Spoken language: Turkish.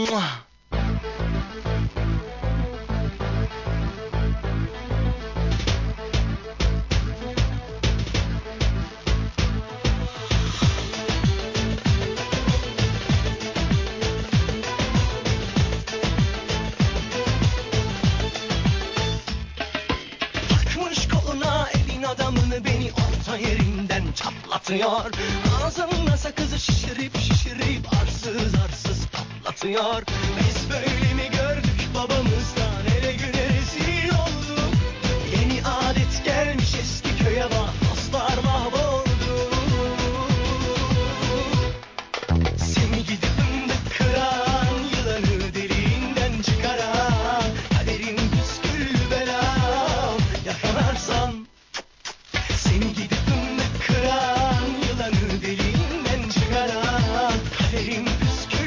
Takmış koluna elin adamını, beni orta yerinden çatlatıyor. Ağzımda sakızı şişirip arsız patlatıyor. Biz böyle